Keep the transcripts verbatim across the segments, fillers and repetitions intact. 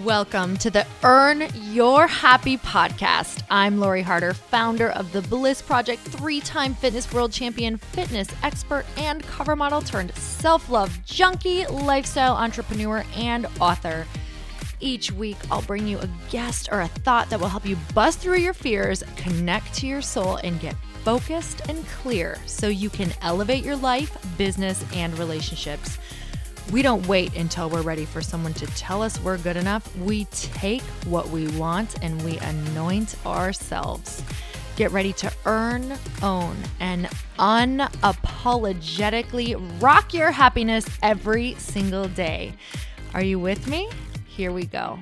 Welcome to the Earn Your Happy podcast. I'm Lori Harder, founder of the Bliss Project, three-time fitness world champion, fitness expert, and cover model turned self-love junkie, lifestyle entrepreneur, and author. Each week, I'll bring you a guest or a thought that will help you bust through your fears, connect to your soul, and get focused and clear so you can elevate your life, business, and relationships. We don't wait until we're ready for someone to tell us we're good enough. We take what we want and we anoint ourselves. Get ready to earn, own, and unapologetically rock your happiness every single day. Are you with me? Here we go.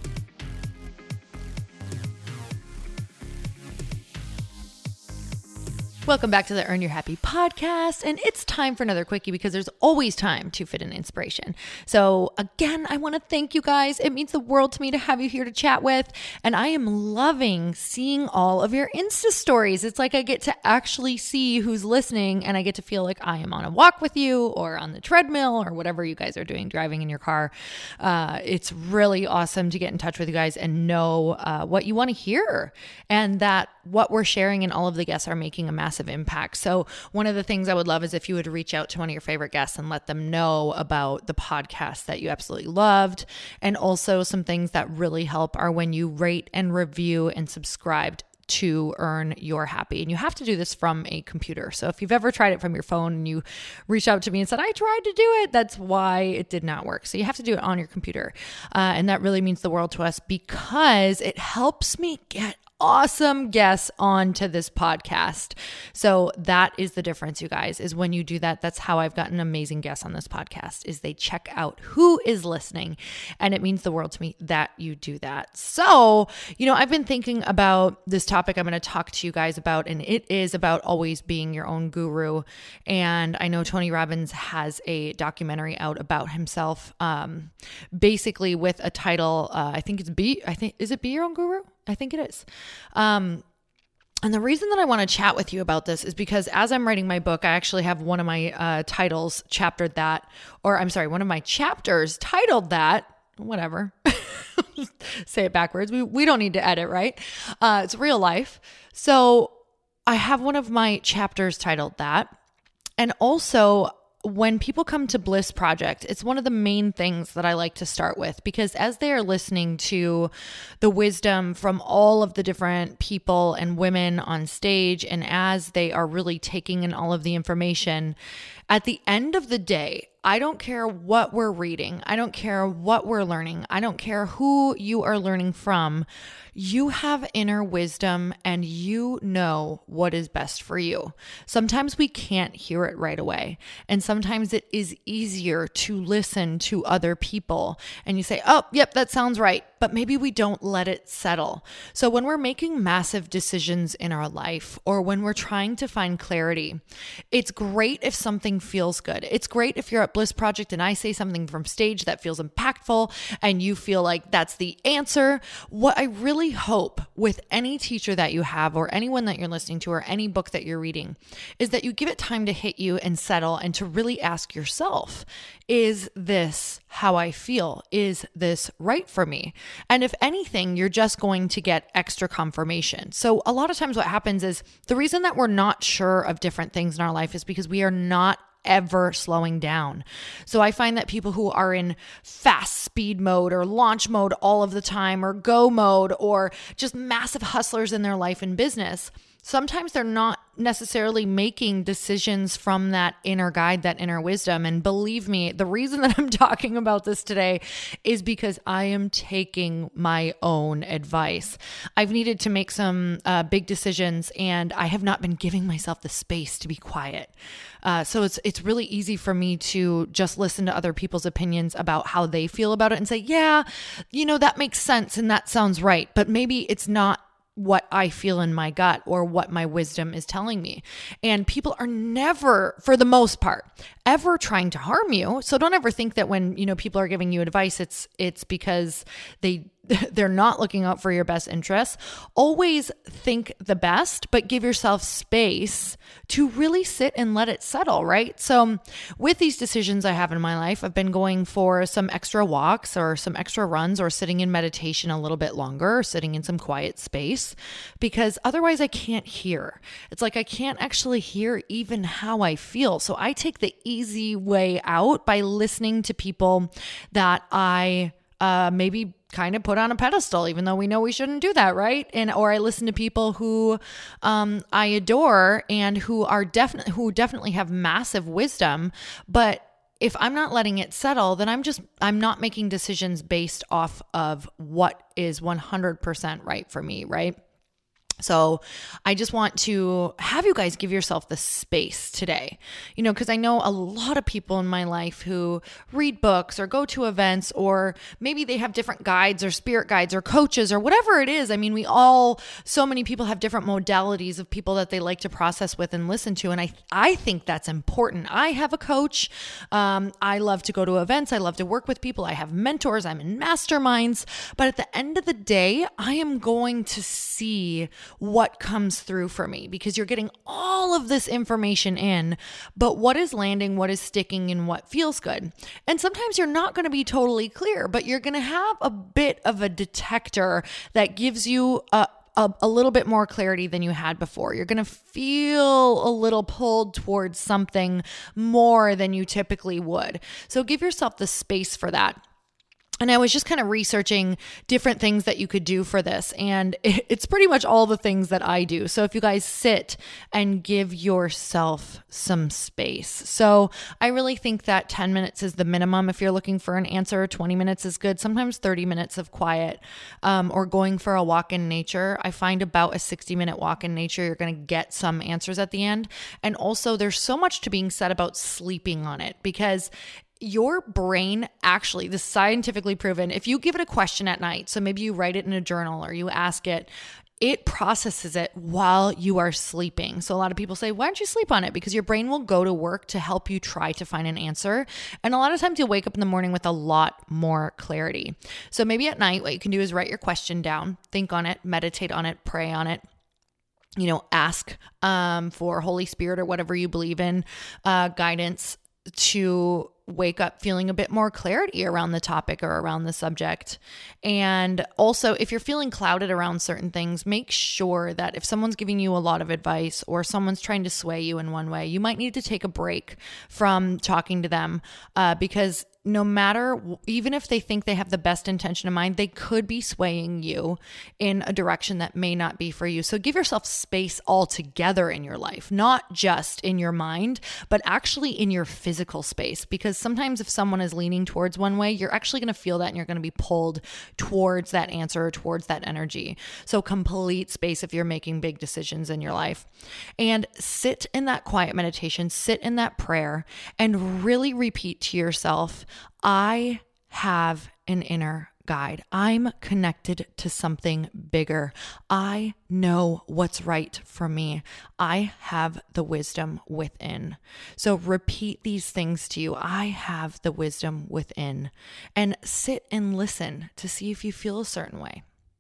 Welcome back to the Earn Your Happy podcast, and it's time for another quickie because there's always time to fit in inspiration. So again, I want to thank you guys. It means the world to me to have you here to chat with, and I am loving seeing all of your Insta stories. It's like I get to actually see who's listening, and I get to feel like I am on a walk with you or on the treadmill or whatever you guys are doing, driving in your car. Uh, it's really awesome to get in touch with you guys and know uh, what you want to hear, and that what we're sharing and all of the guests are making a massive impact. So one of the things I would love is if you would reach out to one of your favorite guests and let them know about the podcast that you absolutely loved. And also some things that really help are when you rate and review and subscribe to Earn Your Happy. And you have to do this from a computer. So if you've ever tried it from your phone and you reached out to me and said, I tried to do it, that's why it did not work. So you have to do it on your computer. Uh, and that really means the world to us because it helps me get awesome guests onto this podcast. So that is the difference, you guys, is when you do that. That's how I've gotten amazing guests on this podcast, is they check out who is listening. And it means the world to me that you do that. So, you know, I've been thinking about this topic I'm going to talk to you guys about, and it is about always being your own guru. And I know Tony Robbins has a documentary out about himself, um, basically with a title, uh, I think it's Be, I think, is it Be Your Own Guru? I think it is. Um, and the reason that I want to chat with you about this is because as I'm writing my book, I actually have one of my uh, titles chaptered that, or I'm sorry, one of my chapters titled that, whatever, say it backwards. We, we don't need to edit, right? Uh, it's real life. So I have one of my chapters titled that. And also, when people come to Bliss Project, it's one of the main things that I like to start with, because as they are listening to the wisdom from all of the different people and women on stage, and as they are really taking in all of the information, at the end of the day, I don't care what we're reading. I don't care what we're learning. I don't care who you are learning from. You have inner wisdom and you know what is best for you. Sometimes we can't hear it right away. And sometimes it is easier to listen to other people and you say, oh, yep, that sounds right. But maybe we don't let it settle. So when we're making massive decisions in our life, or when we're trying to find clarity, it's great if something feels good. It's great if you're at Bliss Project and I say something from stage that feels impactful and you feel like that's the answer. What I really hope with any teacher that you have, or anyone that you're listening to, or any book that you're reading, is that you give it time to hit you and settle, and to really ask yourself, is this how I feel? Is this right for me? And if anything, you're just going to get extra confirmation. So a lot of times what happens is the reason that we're not sure of different things in our life is because we are not ever slowing down. So I find that people who are in fast speed mode or launch mode all of the time, or go mode, or just massive hustlers in their life and business, sometimes they're not necessarily making decisions from that inner guide, that inner wisdom. And believe me, the reason that I'm talking about this today is because I am taking my own advice. I've needed to make some uh, big decisions, and I have not been giving myself the space to be quiet. Uh, so it's it's really easy for me to just listen to other people's opinions about how they feel about it and say, yeah, you know, that makes sense and that sounds right. But maybe it's not what I feel in my gut or what my wisdom is telling me. And people are never, for the most part, ever trying to harm you. So don't ever think that when, you know, people are giving you advice, it's it's because they they're not looking out for your best interests, always think the best, but give yourself space to really sit and let it settle, right? So with these decisions I have in my life, I've been going for some extra walks or some extra runs or sitting in meditation a little bit longer, or sitting in some quiet space, because otherwise I can't hear. It's like I can't actually hear even how I feel. So I take the easy way out by listening to people that I uh, maybe kind of put on a pedestal, even though we know we shouldn't do that, right? And or I listen to people who um, I adore and who are definitely who definitely have massive wisdom, but if I'm not letting it settle, then I'm just I'm not making decisions based off of what is one hundred percent right for me, right? So I just want to have you guys give yourself the space today, you know, because I know a lot of people in my life who read books or go to events, or maybe they have different guides or spirit guides or coaches or whatever it is. I mean, we all, so many people have different modalities of people that they like to process with and listen to. And I, I think that's important. I have a coach. Um, I love to go to events. I love to work with people. I have mentors. I'm in masterminds. But at the end of the day, I am going to see what comes through for me, because you're getting all of this information in, but what is landing, what is sticking, and what feels good. And sometimes you're not going to be totally clear, but you're going to have a bit of a detector that gives you a A, a little bit more clarity than you had before. You're going to feel a little pulled towards something more than you typically would. So give yourself the space for that. And I was just kind of researching different things that you could do for this. And it's pretty much all the things that I do. So if you guys sit and give yourself some space. So I really think that ten minutes is the minimum. If you're looking for an answer, twenty minutes is good. Sometimes thirty minutes of quiet, um, or going for a walk in nature. I find about a sixty minute walk in nature, you're going to get some answers at the end. And also there's so much to being said about sleeping on it, because your brain actually, this is scientifically proven, if you give it a question at night, so maybe you write it in a journal or you ask it, it processes it while you are sleeping. So a lot of people say, why don't you sleep on it? Because your brain will go to work to help you try to find an answer. And a lot of times you'll wake up in the morning with a lot more clarity. So maybe at night, what you can do is write your question down, think on it, meditate on it, pray on it. You know, ask um, for Holy Spirit or whatever you believe in, uh, guidance to wake up feeling a bit more clarity around the topic or around the subject. And also, if you're feeling clouded around certain things, make sure that if someone's giving you a lot of advice or someone's trying to sway you in one way, you might need to take a break from talking to them, uh, because no matter, even if they think they have the best intention in mind, they could be swaying you in a direction that may not be for you. So give yourself space altogether in your life, not just in your mind, but actually in your physical space. Because sometimes if someone is leaning towards one way, you're actually going to feel that and you're going to be pulled towards that answer or towards that energy. So complete space if you're making big decisions in your life. And sit in that quiet meditation, sit in that prayer, and really repeat to yourself, I have an inner guide. I'm connected to something bigger. I know what's right for me. I have the wisdom within. So repeat these things to you. I have the wisdom within. And sit and listen to see if you feel a certain way.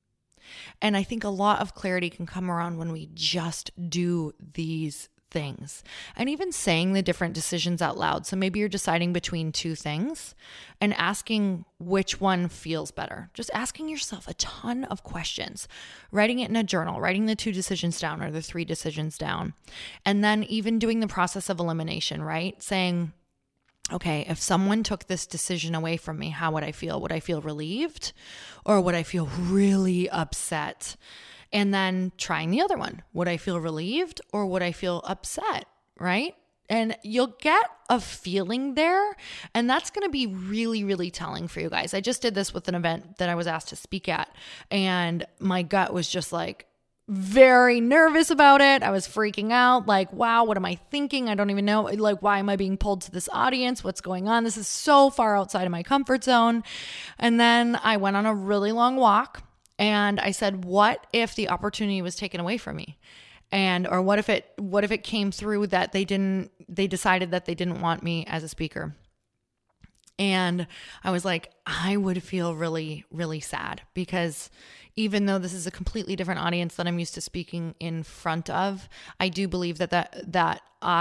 And I think a lot of clarity can come around when we just do these things, and even saying the different decisions out loud. So maybe you're deciding between two things and asking which one feels better. Just asking yourself a ton of questions, writing it in a journal, writing the two decisions down or the three decisions down. And then even doing the process of elimination, right? Saying, okay, if someone took this decision away from me, how would I feel? Would I feel relieved or would I feel really upset? And then trying the other one. Would I feel relieved or would I feel upset, right? And you'll get a feeling there. And that's going to be really, really telling for you guys. I just did this with an event that I was asked to speak at. And my gut was just like very nervous about it. I was freaking out. Like, wow, what am I thinking? I don't even know. Like, why am I being pulled to this audience? What's going on? This is so far outside of my comfort zone. And then I went on a really long walk. And I said, what if the opportunity was taken away from me? And, or what if it, what if it came through that they didn't, they decided that they didn't want me as a speaker? And I was like, I would feel really, really sad, because even though this is a completely different audience that I'm used to speaking in front of, I do believe that that, that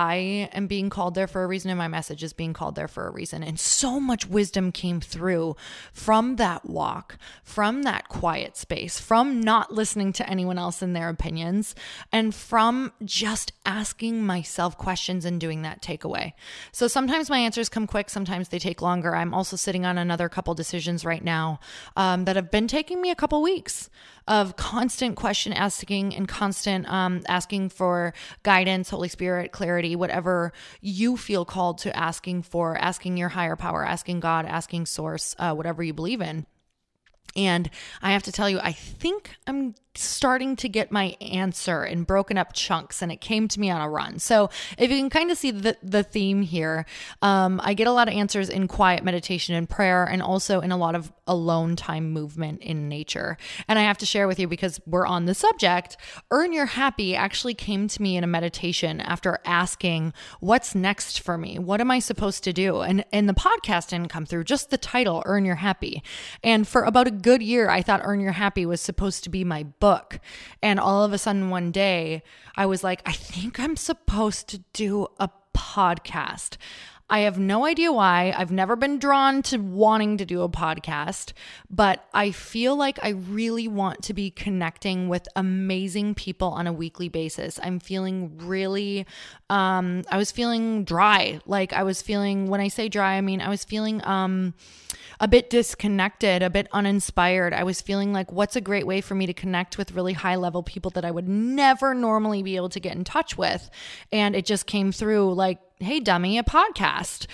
I am being called there for a reason, and my message is being called there for a reason. And so much wisdom came through from that walk, from that quiet space, from not listening to anyone else and their opinions, and from just asking myself questions and doing that takeaway. So sometimes my answers come quick, sometimes they take longer. I'm also sitting on another couple decisions right now um, that have been taking me a couple weeks of constant question asking and constant um, asking for guidance, Holy Spirit, clarity, whatever you feel called to asking for, asking your higher power, asking God, asking source, uh, whatever you believe in. And I have to tell you, I think I'm starting to get my answer in broken up chunks, and it came to me on a run. So if you can kind of see the, the theme here, um, I get a lot of answers in quiet meditation and prayer, and also in a lot of alone time movement in nature. And I have to share with you, because we're on the subject, Earn Your Happy actually came to me in a meditation after asking, what's next for me? What am I supposed to do? And, and the podcast didn't come through, just the title, Earn Your Happy. And for about a good year, I thought Earn Your Happy was supposed to be my book. And all of a sudden one day I was like, I think I'm supposed to do a podcast. I have no idea why. I've never been drawn to wanting to do a podcast, but I feel like I really want to be connecting with amazing people on a weekly basis. I'm feeling really, um, I was feeling dry. Like I was feeling, when I say dry, I mean, I was feeling, um, a bit disconnected, a bit uninspired. I was feeling like, what's a great way for me to connect with really high level people that I would never normally be able to get in touch with? And it just came through like, hey, dummy, a podcast.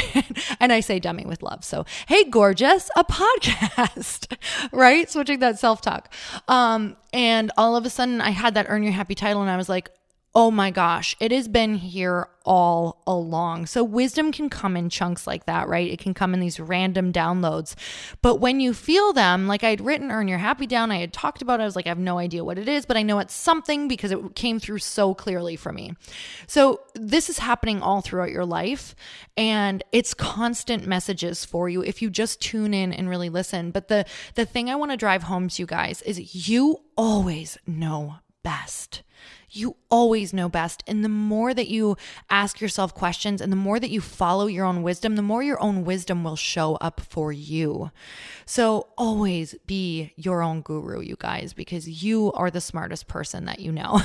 And I say dummy with love. So, hey, gorgeous, a podcast, right? Switching that self-talk. Um, and all of a sudden I had that Earn Your Happy title, and I was like, oh my gosh, it has been here all along. So wisdom can come in chunks like that, right? It can come in these random downloads. But when you feel them, like I'd written Earn Your Happy down, I had talked about it, I was like, I have no idea what it is, but I know it's something because it came through so clearly for me. So this is happening all throughout your life, and it's constant messages for you if you just tune in and really listen. But the, the thing I want to drive home to you guys is you always know best. You always know best. And the more that you ask yourself questions and the more that you follow your own wisdom, the more your own wisdom will show up for you. So always be your own guru, you guys, because you are the smartest person that you know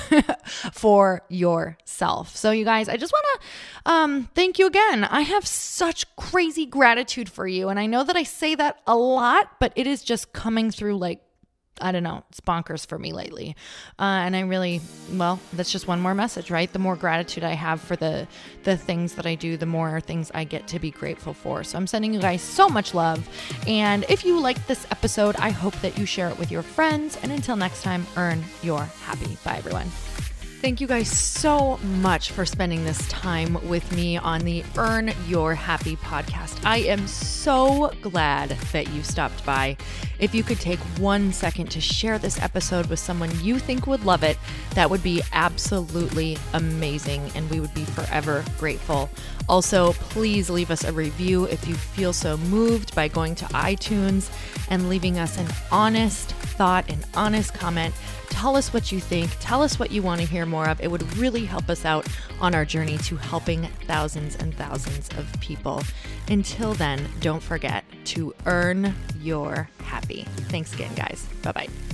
for yourself. So you guys, I just want to um, thank you again. I have such crazy gratitude for you. And I know that I say that a lot, but it is just coming through like, I don't know, it's bonkers for me lately. Uh, and I really, well, that's just one more message, right? The more gratitude I have for the, the things that I do, the more things I get to be grateful for. So I'm sending you guys so much love. And if you liked this episode, I hope that you share it with your friends. And until next time, earn your happy. Bye, everyone. Thank you guys so much for spending this time with me on the Earn Your Happy podcast. I am so glad that you stopped by. If you could take one second to share this episode with someone you think would love it, that would be absolutely amazing, and we would be forever grateful. Also, please leave us a review if you feel so moved by going to iTunes and leaving us an honest thought, an honest comment. Tell us what you think. Tell us what you want to hear more of. It would really help us out on our journey to helping thousands and thousands of people. Until then, don't forget to earn your happy. Thanks again, guys. Bye-bye.